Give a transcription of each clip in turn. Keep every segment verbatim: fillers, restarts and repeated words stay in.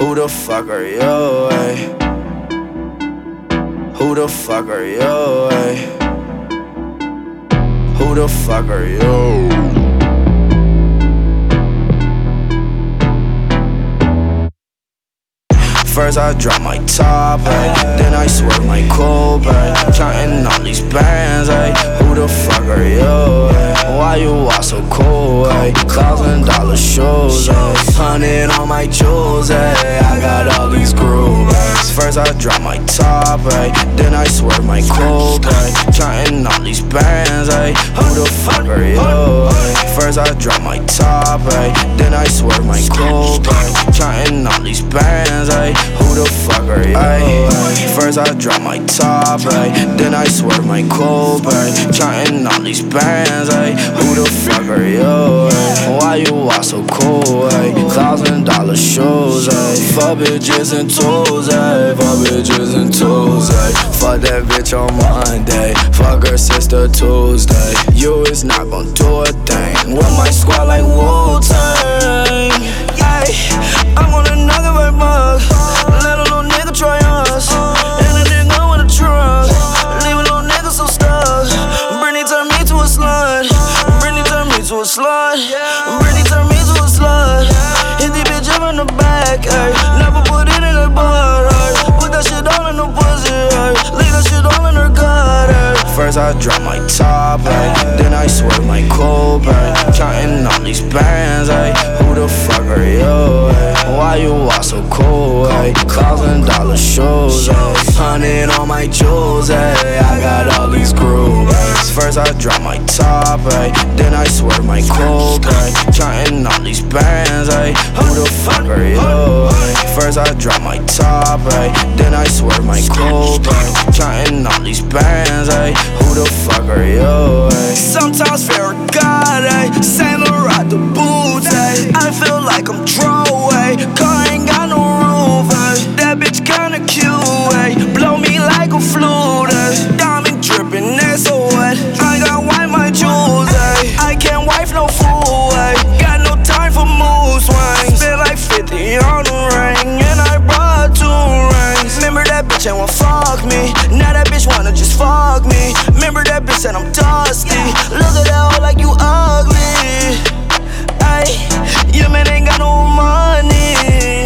Who the fuck are you, ay? Who the fuck are you, ay? Who the fuck are you? First I drop my top, ay, then I swerve my coupe, ay, counting all these bands, ay. Who the fuck are you, ay? Why you all so cool, ay? Thousand dollar shows, ay. Hundred on my jewels, ay. I got all these grooves. First I drop my top, ay, then I swerve my coupe, ay, counting all these bands, ay. Who the fuck are you, ay? First I drop my top, ay, then I swerve my coupe, ay, counting all these bands, ay. Who the fuck are you? Ay, first I drop my top, ay, then I swerve my coupe, ay, counting all these bands, ay. Who the fuck are you? Ay? Why you all so cool? Ay? Thousand dollar shows, ay. Fuck bitches and tools, ay. Fuck bitches and tools, ay. Fuck that bitch on Monday, fuck her sister Tuesday. You is not gon' do a thing with my squad like Wu-Tang. Yeah, I'm gonna knock it right mug. Let a little nigga try us, and a nigga with a trunk. Leave a little nigga so stuck. Britney turned me to a slut. Britney turned me to a slut. Britney turned me to a slut. Hit the bitch up in the back, ay. Never put it in her butt, ay. Put that shit all in her pussy, ay. Leave that shit all in her gut, ay. First I drop my top, ay, then I swerve my coupe, ay, counting all these bands, ay. Who the fuck are you, ay? Why you all so cool, ay? Thousand dollar shows, ay. Hundred on my jewels, ay. I got all these grooves. First I drop my top, ay, then I swerve my coupe, ay, counting all these bands, ay. Who the fuck are you, ay? First I drop my top, ay, then I swerve my coupe, ay, counting all these bands, ay. Who the fuck are you, ay? Sometimes Farragut, ay, Saint Laurent the boots, ay. I feel like I'm throwaway, car ain't got no roof, ay. That bitch kinda cute, ay. Blow me like a flute, ay. Diamond dripping, that's so wet. I got wipe my jewels, ay. I can't wipe no fool, ay. Got no time for mood swings. Spent like fifty on the ring, and I brought two rings. Remember that bitch ain't wanna fuck me. Now that bitch wanna just fuck me. Remember that bitch said I'm dusty. Look at that hoe like you ugly. Ay, your man ain't got no money.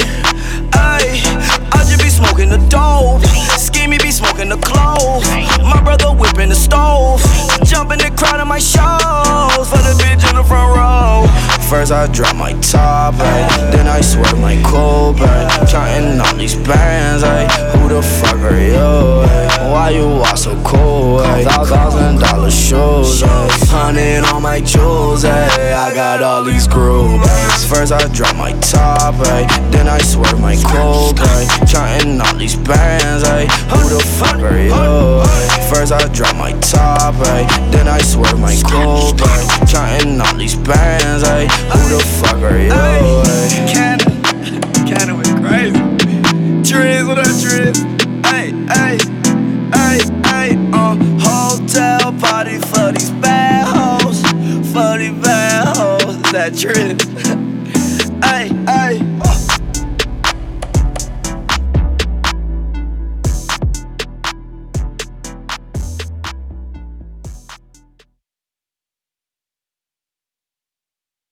Ay, I just be smoking the dope. Schemey be smoking the clove. My brother whipping the stove. Jumping the crowd in my shows. For the bitch in the front row. First I drop my top, ay, then I swerve my coupe, ay, counting all these bands, ay. Who the fuck are you, ay? Why you all so cool, ay? Thousand dollar shows, ay. Hundred on my jewels, ay. I got all these grooves. First I drop my top, ay, then I swerve my coupe, ay, counting all these bands, ay. Who the fuck are you, ay? First I drop my top, ay, then I swerve my coupe, ay, counting all these bands, ay. Who the fuck are you, ay? Cannon, Cannon went crazy. Triz, what up, Triz? Ay, ay, ay, ay. Uh, hotel party for these bad hoes, for these bad hoes. Is that Triz? Ay, ay.